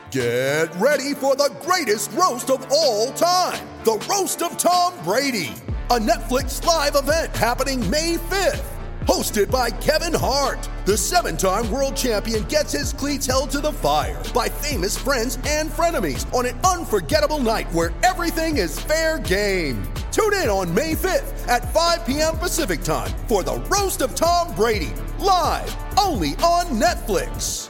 Get ready for the greatest roast of all time, the Roast of Tom Brady, a Netflix live event happening May 5th. Hosted by Kevin Hart, the 7-time world champion gets his cleats held to the fire by famous friends and frenemies on an unforgettable night where everything is fair game. Tune in on May 5th at 5 p.m. Pacific time for the Roast of Tom Brady, live only on Netflix.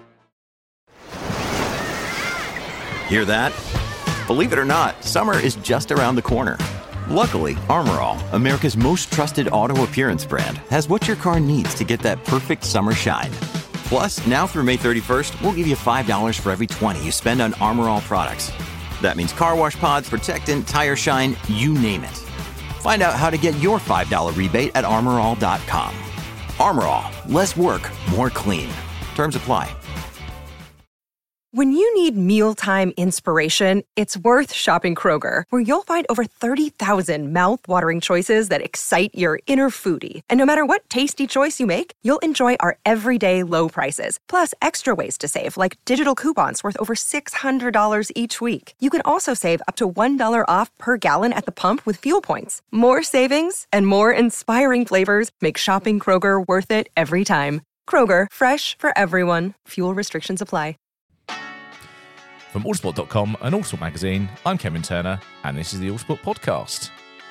Hear that? Believe it or not, summer is just around the corner. Luckily, Armor All, America's most trusted auto appearance brand, has what your car needs to get that perfect summer shine. Plus, now through May 31st, we'll give you $5 for every $20 you spend on Armor All products. That means car wash pods, protectant, tire shine, you name it. Find out how to get your $5 rebate at armorall.com. Armor All, less work, more clean. Terms apply. When you need mealtime inspiration, it's worth shopping Kroger, where you'll find over 30,000 mouth-watering choices that excite your inner foodie. And no matter what tasty choice you make, you'll enjoy our everyday low prices, plus extra ways to save, like digital coupons worth over $600 each week. You can also save up to $1 off per gallon at the pump with fuel points. More savings and more inspiring flavors make shopping Kroger worth it every time. Kroger, fresh for everyone. Fuel restrictions apply. From Autosport.com and Autosport Magazine, I'm Kevin Turner, and this is the Autosport Podcast.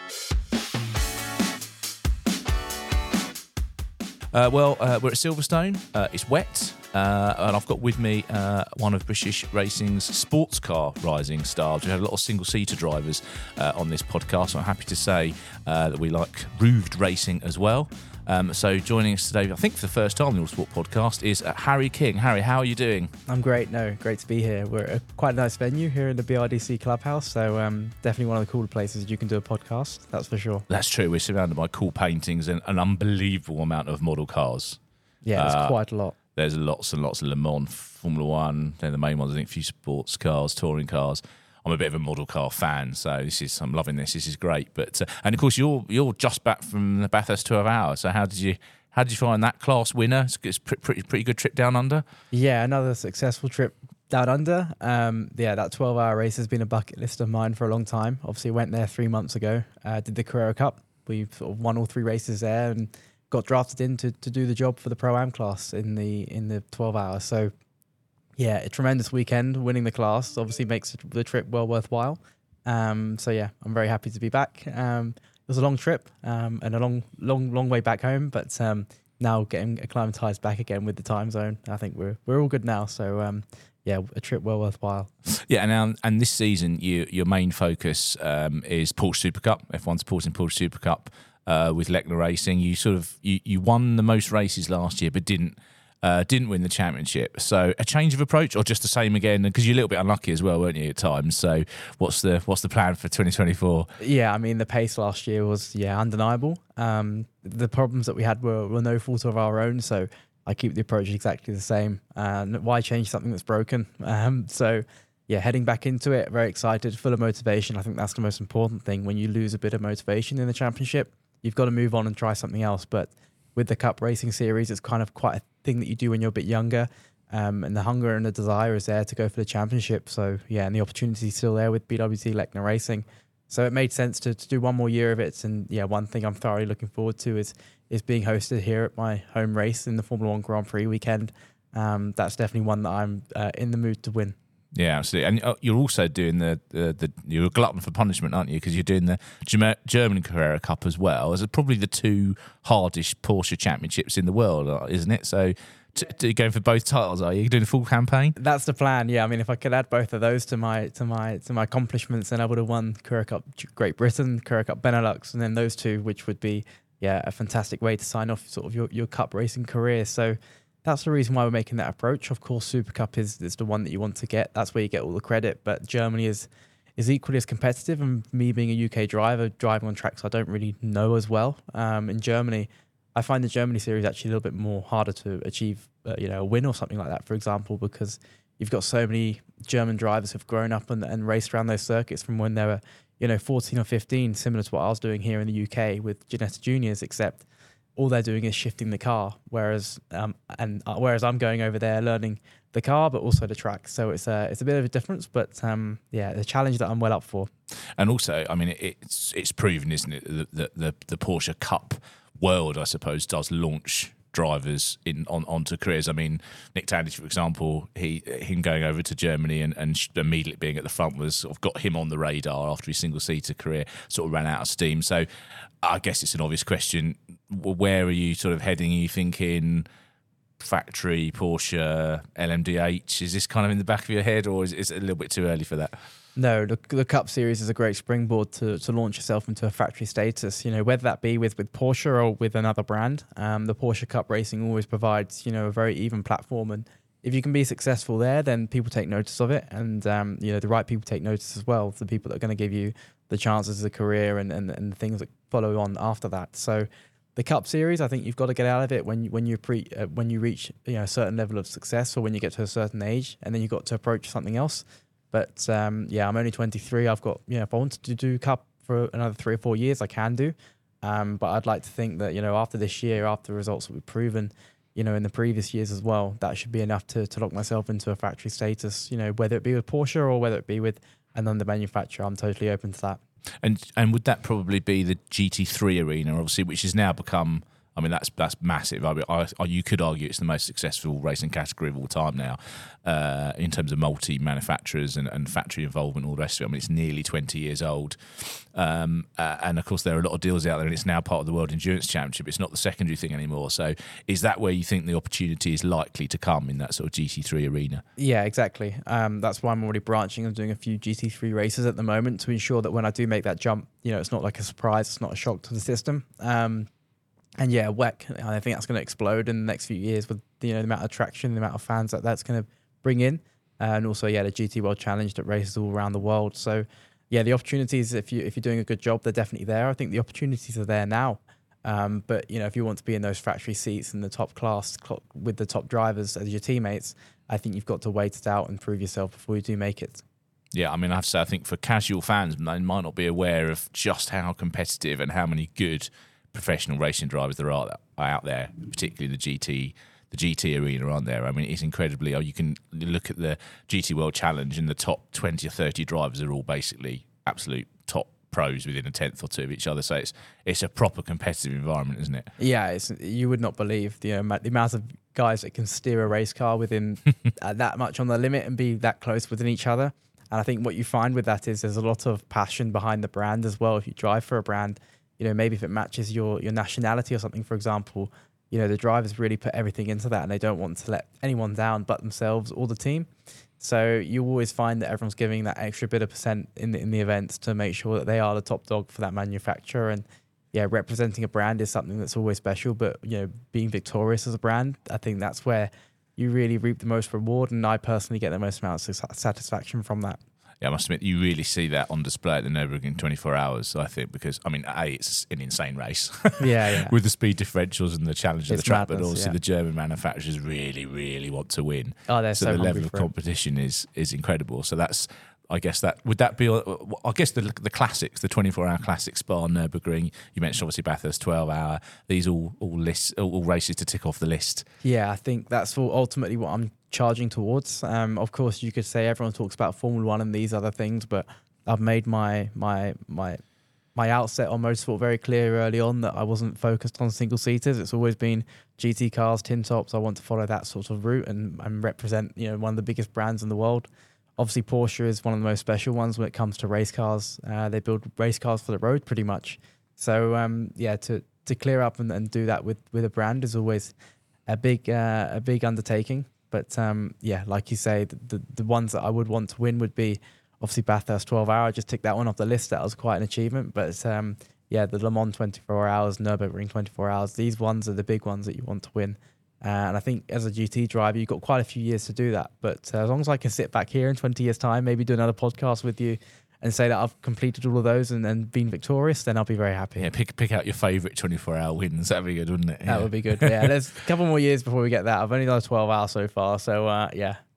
We're at Silverstone. It's wet, and I've got with me one of British racing's sports car rising stars. We have a lot of single-seater drivers on this podcast, so I'm happy to say that we like roofed racing as well. So joining us today, I think for the first time on the Autosport Podcast, is Harry King. Harry, how are you doing? I'm great. Great to be here. We're at quite a nice venue here in the BRDC Clubhouse, so definitely one of the cooler places you can do a podcast, that's for sure. That's true. We're surrounded by cool paintings and an unbelievable amount of model cars. Yeah, there's quite a lot. There's lots and lots of Le Mans, Formula One. They're the main ones. I think a few sports cars, touring cars. I'm a bit of a model car fan, so I'm loving this. This is great. But and of course, you're just back from the Bathurst 12 hours. So how did you find that class winner? It's pretty good trip down under. Yeah, another successful trip down under. That 12-hour race has been a bucket list of mine for a long time. Obviously, went there 3 months ago. Did the Carrera Cup. We sort of won all 3 races there and got drafted in to do the job for the Pro-Am class in the 12 hours. So. Yeah, a tremendous weekend. Winning the class obviously makes the trip well worthwhile. I'm very happy to be back. It was a long trip and a long way back home, but now getting acclimatized back again with the time zone, I think we're all good now. So a trip well worthwhile. Yeah, and this season your main focus is Porsche Super Cup. F1 supporting Porsche Super Cup with Lechner Racing. You won the most races last year, but didn't win the championship. So a change of approach, or just the same again? Because you're a little bit unlucky as well, weren't you, at times? So what's the plan for 2024? Yeah, I mean, the pace last year was undeniable. The problems that we had were no fault of our own. So I keep the approach exactly the same. Why change something that's broken? Heading back into it, very excited, full of motivation. I think that's the most important thing. When you lose a bit of motivation in the championship, you've got to move on and try something else. But with the Cup Racing Series, it's kind of quite a thing that you do when you're a bit younger, and the hunger and the desire is there to go for the championship. So and the opportunity is still there with BWT Lechner Racing. So it made sense to do one more year of it. And one thing I'm thoroughly looking forward to is being hosted here at my home race in the Formula One Grand Prix weekend. That's definitely one that I'm in the mood to win. Yeah, absolutely. And you're also doing you're a glutton for punishment, aren't you? Because you're doing the German Carrera Cup as well. It's probably the 2 hardest Porsche championships in the world, isn't it? So you're going for both titles, are you? You're doing a full campaign? That's the plan, yeah. I mean, if I could add both of those to my accomplishments, then I would have won Carrera Cup Great Britain, Carrera Cup Benelux, and then those 2, which would be a fantastic way to sign off sort of your Cup racing career. So that's the reason why we're making that approach. Of course, Super Cup is the one that you want to get. That's where you get all the credit. But Germany is equally as competitive. And me being a UK driver, driving on tracks I don't really know as well. In Germany, I find the Germany series actually a little bit more harder to achieve, a win or something like that, for example, because you've got so many German drivers who've grown up and raced around those circuits from when they were, 14 or 15, similar to what I was doing here in the UK with Ginetta Juniors, except all they're doing is shifting the car, whereas I'm going over there learning the car, but also the track. So it's a bit of a difference, but the challenge that I'm well up for. And also, I mean, it's proven, isn't it, that the Porsche Cup world, I suppose, does launch drivers onto careers. I mean, Nick Tandy, for example, him going over to Germany and immediately being at the front was sort of got him on the radar after his single-seater career sort of ran out of steam. So I guess it's an obvious question. Where are you sort of heading? Are you thinking factory, Porsche, LMDH? Is this kind of in the back of your head, or is it a little bit too early for that? No, the Cup Series is a great springboard to launch yourself into a factory status. You know, whether that be with Porsche or with another brand, the Porsche Cup Racing always provides, you know, a very even platform. And if you can be successful there, then people take notice of it. And, you know, the right people take notice as well. The people that are going to give you the chances of a career and the things that follow on after that. So the Cup Series, I think you've got to get out of it when you reach, you know, a certain level of success, or when you get to a certain age, and then you've got to approach something else. But I'm only 23. I've got, you know, if I wanted to do Cup for another 3 or 4 years, I can do. But I'd like to think that, you know, after this year, after the results that we've proven, you know, in the previous years as well, that should be enough to lock myself into a factory status, you know, whether it be with Porsche or whether it be with another manufacturer. I'm totally open to that. And would that probably be the GT3 arena, obviously, which has now become, I mean, that's massive. I mean, you could argue it's the most successful racing category of all time now, in terms of multi-manufacturers and factory involvement and all the rest of it. I mean, it's nearly 20 years old. And, of course, there are a lot of deals out there, and it's now part of the World Endurance Championship. It's not the secondary thing anymore. So is that where you think the opportunity is likely to come, in that sort of GT3 arena? Yeah, exactly. That's why I'm already branching and doing a few GT3 races at the moment to ensure that when I do make that jump, you know, it's not like a surprise, it's not a shock to the system. And yeah, WEC, I think that's going to explode in the next few years with, you know, the amount of traction, the amount of fans that's going to bring in. And also, yeah, the GT World Challenge that races all around the world. So, yeah, the opportunities, if you're doing a good job, they're definitely there. I think the opportunities are there now. But, you know, if you want to be in those factory seats in the top class with the top drivers as your teammates, I think you've got to wait it out and prove yourself before you do make it. Yeah, I mean, I have to say, I think for casual fans, they might not be aware of just how competitive and how many good professional racing drivers there are out there, particularly the GT arena, aren't there? I mean, it's incredibly. You can look at the GT World Challenge, and the top 20 or 30 drivers are all basically absolute top pros within a tenth or two of each other. So it's a proper competitive environment, isn't it? Yeah, you would not believe the amount of guys that can steer a race car within that much on the limit and be that close within each other. And I think what you find with that is there's a lot of passion behind the brand as well. If you drive for a brand, you know, maybe if it matches your nationality or something, for example, you know, the drivers really put everything into that, and they don't want to let anyone down but themselves or the team. So you always find that everyone's giving that extra bit of percent in the events to make sure that they are the top dog for that manufacturer. And yeah, representing a brand is something that's always special, but, you know, being victorious as a brand, I think that's where you really reap the most reward, and I personally get the most amount of satisfaction from that. Yeah, I must admit, you really see that on display at the Nürburgring 24 Hours, I think, because, I mean, it's an insane race. Yeah. With the speed differentials and the challenge of the track, madness, but also the German manufacturers really, really want to win. Oh, they're so the level of for competition is incredible. So that's, I guess the classics, the 24-hour classics, Spa, Nürburgring. You mentioned obviously Bathurst 12-hour. These all races to tick off the list. Yeah, I think that's ultimately what I'm charging towards. Of course, you could say everyone talks about Formula One and these other things, but I've made my outset on motorsport very clear early on that I wasn't focused on single seaters. It's always been GT cars, tin tops. I want to follow that sort of route and represent, you know, one of the biggest brands in the world. Obviously, Porsche is one of the most special ones when it comes to race cars. They build race cars for the road pretty much. So, to clear up and do that with a brand is always a big undertaking. But, like you say, the ones that I would want to win would be obviously Bathurst 12-hour. I just ticked that one off the list. That was quite an achievement. But, the Le Mans 24 hours, Nürburgring 24 hours, these ones are the big ones that you want to win. And I think as a GT driver, you've got quite a few years to do that. But as long as I can sit back here in 20 years' time, maybe do another podcast with you and say that I've completed all of those and been victorious, then I'll be very happy. Yeah, pick out your favourite 24-hour wins. That'd be good, wouldn't it? That would be good. Yeah, there's a couple more years before we get that. I've only done a 12-hour so far. So,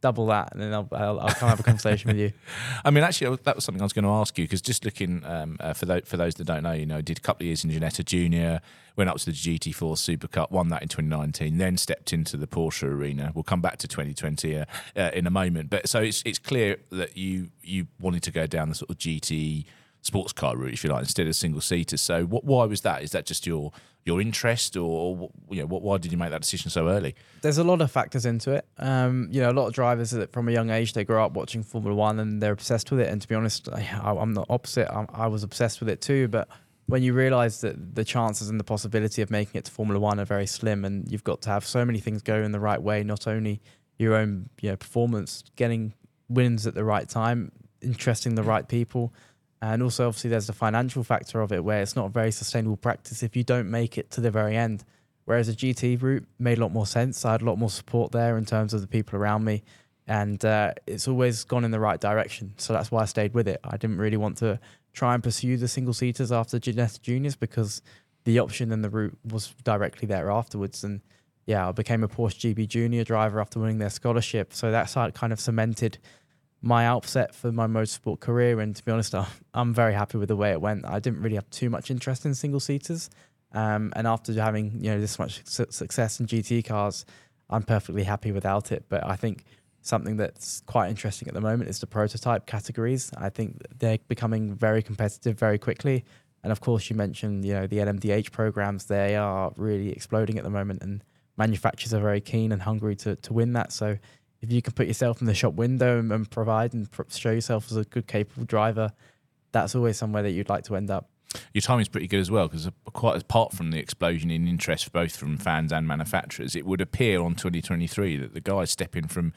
double that, and then I'll come have a conversation with you. I mean, actually, that was something I was going to ask you, because just looking for those that don't know, did a couple of years in Ginetta Junior, went up to the GT4 Super Cup, won that in 2019, then stepped into the Porsche arena. We'll come back to 2020 in a moment, but so it's clear that you wanted to go down the sort of GT sports car route, if you like, instead of single seaters. So why was that? Is that just your interest, or why did you make that decision so early? There's a lot of factors into it. A lot of drivers that from a young age, they grow up watching Formula One and they're obsessed with it. And to be honest, I'm the opposite. I was obsessed with it too. But when you realise that the chances and the possibility of making it to Formula One are very slim, and you've got to have so many things go in the right way, not only your own performance, getting wins at the right time, interesting the right people, and also obviously there's the financial factor of it, where it's not a very sustainable practice if you don't make it to the very end. Whereas a GT route made a lot more sense. I had a lot more support there in terms of the people around me, and it's always gone in the right direction. So that's why I stayed with it. I didn't really want to try and pursue the single seaters after Ginetta Juniors, because the option and the route was directly there afterwards. And I became a Porsche GB Junior driver after winning their scholarship. So that's how it kind of cemented my outset for my motorsport career. And to be honest, I'm very happy with the way it went. I didn't really have too much interest in single seaters. And after having this much success in GT cars, I'm perfectly happy without it. But I think something that's quite interesting at the moment is the prototype categories. I think they're becoming very competitive very quickly. And of course, you mentioned the LMDH programs. They are really exploding at the moment, and manufacturers are very keen and hungry to win that. So if you can put yourself in the shop window and provide and show yourself as a good, capable driver, that's always somewhere that you'd like to end up. Your timing's pretty good as well, because quite apart from the explosion in interest both from fans and manufacturers, it would appear on 2023 that the guys stepping from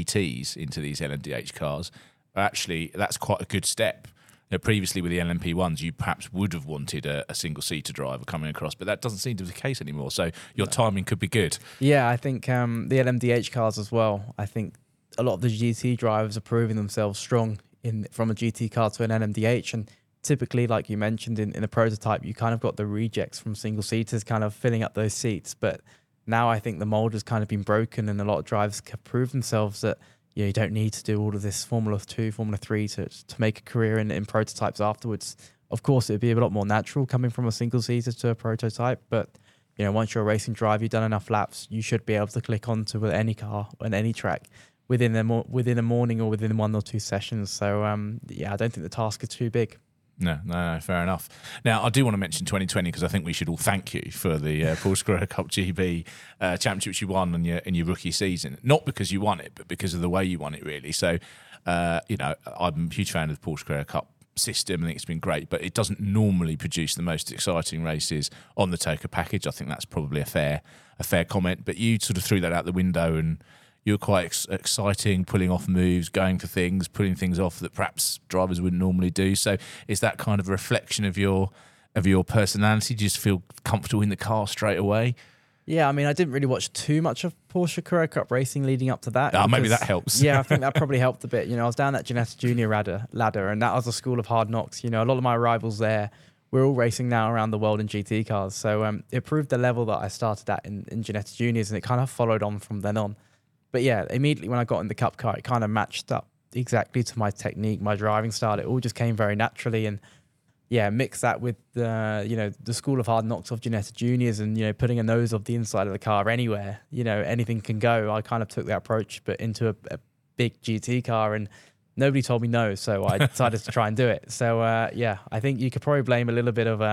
GTs into these LMDH cars, actually, that's quite a good step. Previously with the LMP1s, you perhaps would have wanted a single-seater driver coming across, but that doesn't seem to be the case anymore. So your timing could be good. Yeah, I think the LMDH cars as well, I think a lot of the GT drivers are proving themselves strong from a GT car to an LMDH. And typically, like you mentioned, in a prototype, you kind of got the rejects from single-seaters kind of filling up those seats. But now I think the mould has kind of been broken, and a lot of drivers have proved themselves that you don't need to do all of this Formula 2, Formula 3 to make a career in prototypes afterwards. Of course, it would be a lot more natural coming from a single-seater to a prototype, but once you're a racing driver, you've done enough laps, you should be able to click onto any car on any track within a morning or within 1 or 2 sessions. So, I don't think the task is too big. No, fair enough. Now, I do want to mention 2020 because I think we should all thank you for the Porsche Carrera Cup GB championships you won in your rookie season. Not because you won it, but because of the way you won it, really. So, I'm a huge fan of the Porsche Carrera Cup system. I think it's been great, but it doesn't normally produce the most exciting races on the TOCA package. I think that's probably a fair comment. But you sort of threw that out the window, and you were quite exciting, pulling off moves, going for things, putting things off that perhaps drivers wouldn't normally do. So is that kind of a reflection of your personality? Do you just feel comfortable in the car straight away? Yeah, I mean, I didn't really watch too much of Porsche Carrera Cup racing leading up to that. Maybe that helps. Yeah, I think that probably helped a bit. I was down that Ginetta Junior ladder, and that was a school of hard knocks. A lot of my rivals there, we're all racing now around the world in GT cars. So it proved the level that I started at in Ginetta Juniors, and it kind of followed on from then on. But yeah, immediately when I got in the Cup car, it kind of matched up exactly to my technique, my driving style. It all just came very naturally. And yeah, mix that with the school of hard knocks of Ginetta Juniors and putting a nose of the inside of the car anywhere. Anything can go. I kind of took that approach, but into a big GT car, and nobody told me no, so I decided to try and do it. So I think you could probably blame a little bit of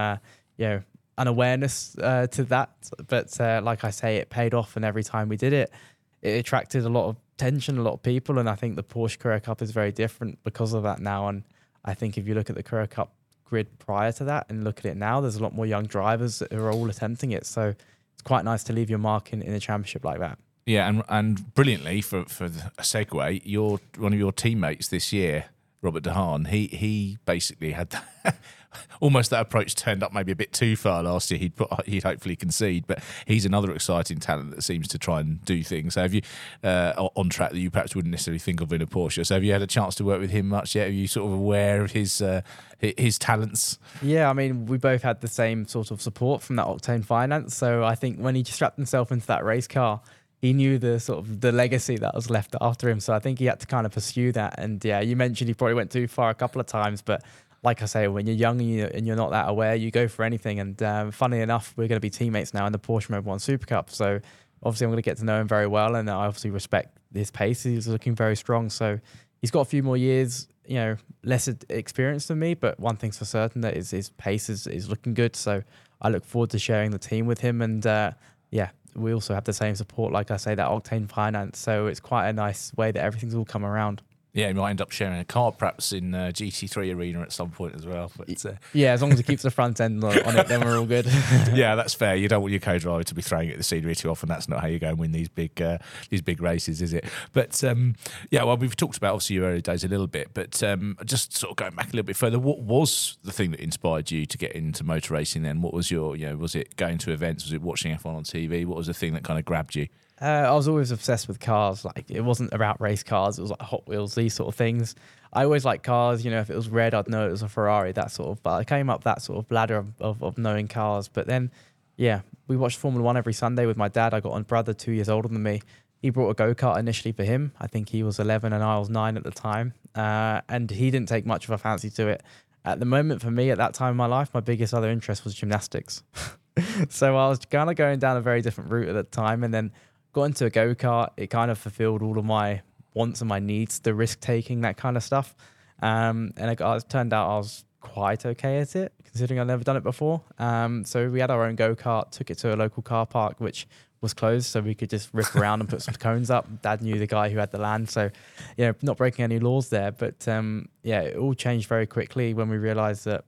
unawareness to that, but like I say, it paid off, and every time we did it, it attracted a lot of attention, a lot of people, and I think the Porsche Carrera Cup is very different because of that now. And I think if you look at the Carrera Cup grid prior to that and look at it now, there's a lot more young drivers who are all attempting it. So it's quite nice to leave your mark in a championship like that. Yeah, and brilliantly for a segue, one of your teammates this year, Robert De Haan, he basically had almost that approach turned up maybe a bit too far last year. He'd hopefully concede, but he's another exciting talent that seems to try and do things. So have you on track that you perhaps wouldn't necessarily think of in a Porsche? So have you had a chance to work with him much yet? Are you sort of aware of his talents? Yeah, I mean, we both had the same sort of support from that Octane Finance. So I think when he strapped himself into that race car, he knew the sort of the legacy that was left after him. So I think he had to kind of pursue that. And yeah, you mentioned he probably went too far a couple of times, but like I say, when you're young and you're not that aware, you go for anything. And funnily enough, we're going to be teammates now in the Porsche Mobil 1 Super Cup. So obviously I'm going to get to know him very well, and I obviously respect his pace. He's looking very strong. So he's got a few more years, less experience than me, but one thing's for certain, that his pace is looking good. So I look forward to sharing the team with him. And we also have the same support, like I say, that Octane Finance. So it's quite a nice way that everything's all come around. Yeah, you might end up sharing a car perhaps in GT3 Arena at some point as well. But yeah, as long as it keeps the front end on it, then we're all good. Yeah, that's fair. You don't want your co-driver to be throwing at the scenery too often. That's not how you go and win these big races, is it? But well, we've talked about obviously your early days a little bit, but just sort of going back a little bit further, what was the thing that inspired you to get into motor racing then? What was your, was it going to events? Was it watching F1 on TV? What was the thing that kind of grabbed you? I was always obsessed with cars. Like, it wasn't about race cars. It was like Hot Wheels, these sort of things. I always liked cars. If it was red, I'd know it was a Ferrari, that sort of. But I came up that sort of ladder of knowing cars. But then, we watched Formula 1 every Sunday with my dad. I got a brother 2 years older than me. He brought a go-kart initially for him. I think he was 11 and I was 9 at the time. And he didn't take much of a fancy to it. At the moment, for me, at that time in my life, my biggest other interest was gymnastics. So I was kind of going down a very different route at the time. And then got into a go-kart. It kind of fulfilled all of my wants and my needs, the risk-taking, that kind of stuff. And it turned out I was quite okay at it, considering I'd never done it before. So we had our own go-kart, took it to a local car park, which was closed, so we could just rip around and put some cones up. Dad knew the guy who had the land, so not breaking any laws there. But it all changed very quickly when we realised that,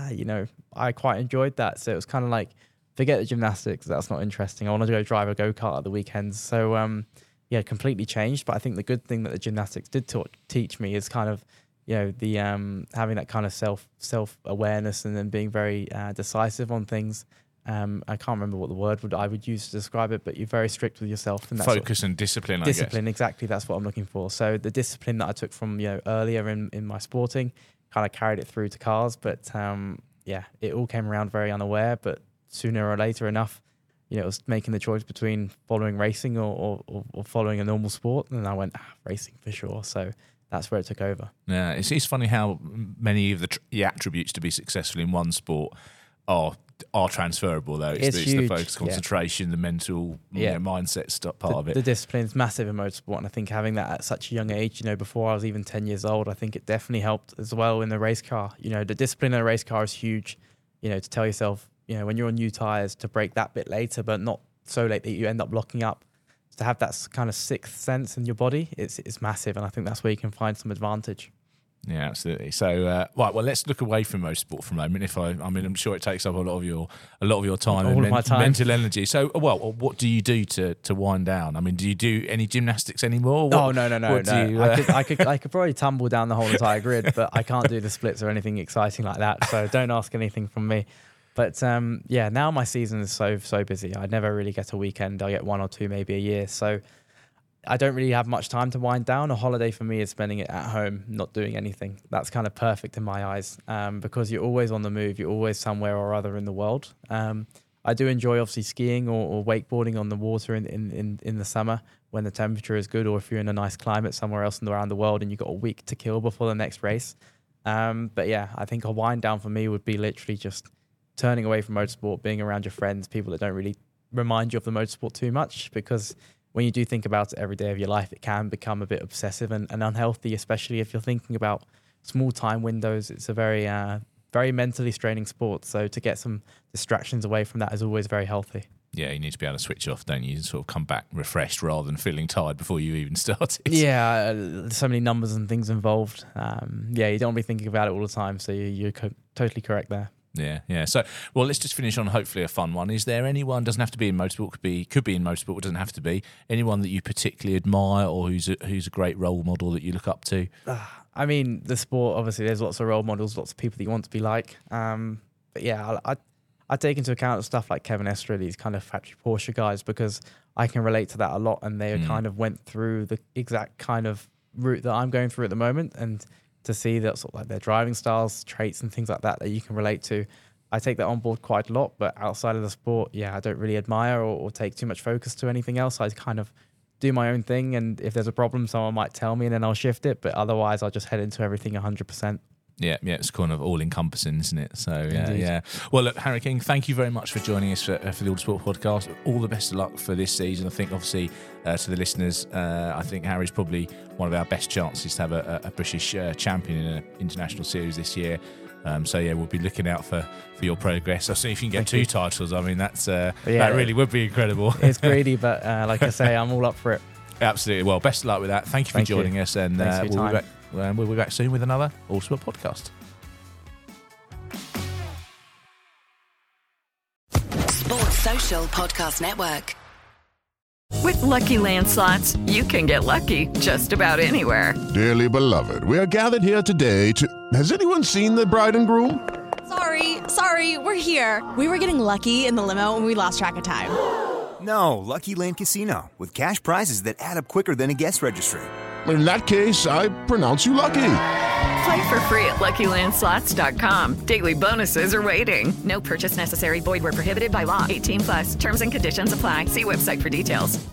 I quite enjoyed that. So it was kind of like, forget the gymnastics, that's not interesting. I want to go drive a go-kart at the weekends. So, completely changed. But I think the good thing that the gymnastics did teach me is kind of, the having that kind of self-awareness and then being very decisive on things. I can't remember what the word I would use to describe it, but you're very strict with yourself. And focus and discipline, I guess. Discipline, exactly. That's what I'm looking for. So the discipline that I took from, earlier in my sporting kind of carried it through to cars. But, it all came around very unaware, but sooner or later enough, it was making the choice between following racing or following a normal sport. And I went, racing for sure. So that's where it took over. Yeah, it's funny how many of the attributes to be successful in one sport are transferable, though. It's the focus, concentration, the mental mindset part of it. The discipline's massive in motorsport, and I think having that at such a young age, before I was even 10 years old, I think it definitely helped as well in the race car. The discipline in a race car is huge, to tell yourself, when you're on new tyres, to brake that bit later, but not so late that you end up locking up. To have that kind of sixth sense in your body, it's massive, and I think that's where you can find some advantage. Yeah, absolutely. So, right, well, let's look away from motorsport for a moment. I'm sure it takes up a lot of your time and mental energy. So, what do you do to wind down? I mean, do you do any gymnastics anymore? No. I could probably tumble down the whole entire grid, but I can't do the splits or anything exciting like that. So, don't ask anything from me. But now my season is so busy. I never really get a weekend. I get one or two maybe a year. So I don't really have much time to wind down. A holiday for me is spending it at home, not doing anything. That's kind of perfect in my eyes, because you're always on the move. You're always somewhere or other in the world. I do enjoy obviously skiing or wakeboarding on the water in the summer when the temperature is good, or if you're in a nice climate somewhere else around the world and you've got a week to kill before the next race. But yeah, I think a wind down for me would be literally just turning away from motorsport, being around your friends, people that don't really remind you of the motorsport too much, because when you do think about it every day of your life, it can become a bit obsessive and unhealthy, especially if you're thinking about small time windows. It's a very, very mentally straining sport. So to get some distractions away from that is always very healthy. Yeah, you need to be able to switch off, don't you? And sort of come back refreshed rather than feeling tired before you even started. Yeah, so many numbers and things involved. You don't want to be thinking about it all the time. So you're totally correct there. Yeah. So, well, let's just finish on hopefully a fun one. Is there anyone, doesn't have to be in motorsport, could be in motorsport, doesn't have to be, anyone that you particularly admire or who's a great role model that you look up to? I mean, the sport, obviously, there's lots of role models, lots of people that you want to be like. But yeah, I take into account stuff like Kevin Estre, these kind of factory Porsche guys, because I can relate to that a lot, and they kind of went through the exact kind of route that I'm going through at the moment, and to see that sort of like their driving styles, traits and things like that you can relate to. I take that on board quite a lot. But outside of the sport, I don't really admire or take too much focus to anything else. I kind of do my own thing, and if there's a problem, someone might tell me and then I'll shift it. But otherwise, I'll just head into everything 100%. Yeah, it's kind of all-encompassing, isn't it? So, yeah. Well, look, Harry King, thank you very much for joining us for the Autosport podcast. All the best of luck for this season. I think, obviously, to the listeners, I think Harry's probably one of our best chances to have a British champion in an international series this year. We'll be looking out for your progress. I'll see if you can get two titles. I mean, that really would be incredible. It's greedy, but like I say, I'm all up for it. Absolutely. Well, best of luck with that. Thank you for joining us, and we'll be back soon with another Autosport podcast. Sports Social Podcast Network. With Lucky Land Slots, you can get lucky just about anywhere. Dearly beloved, we are gathered here today to... Has anyone seen the bride and groom? Sorry, we're here. We were getting lucky in the limo and we lost track of time. No, Lucky Land Casino, with cash prizes that add up quicker than a guest registry. In that case, I pronounce you lucky. Play for free at LuckyLandSlots.com. Daily bonuses are waiting. No purchase necessary. Void where prohibited by law. 18+. Terms and conditions apply. See website for details.